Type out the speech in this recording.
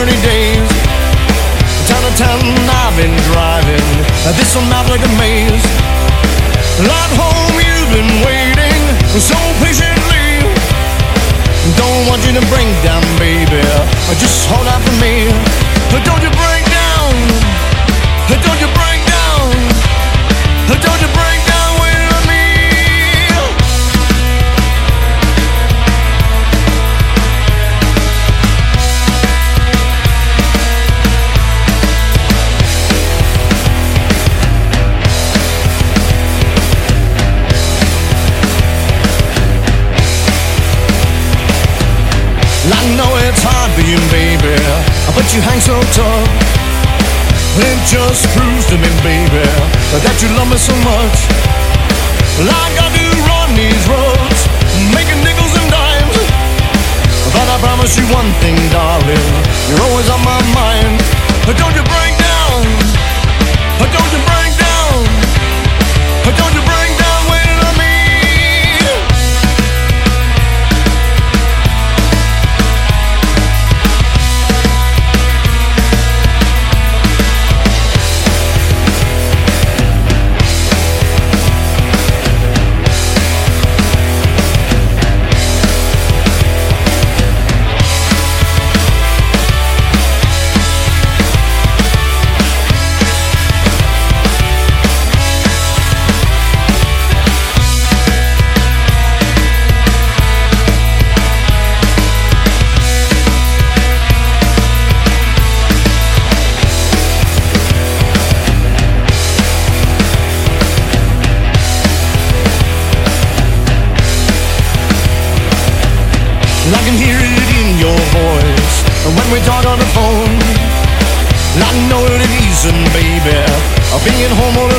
30 days. Town to town I've been driving, this one map like a maze. At home you've been waiting so patiently. Don't want you to break down, baby, just hold out for me. Don't you break down, don't you break down, don't you break down waiting on me. I know it's hard for you, baby, but you hang so tough. It just proves to me, baby, that you love me so much. Like I do run these roads, making nickels and dimes. But I promise you one thing, darling, you're always on my mind. Don't you break down, don't you break down, don't you break down waiting on me. I can hear it in your voice when we talk on the phone. I know it isn't, baby, being home all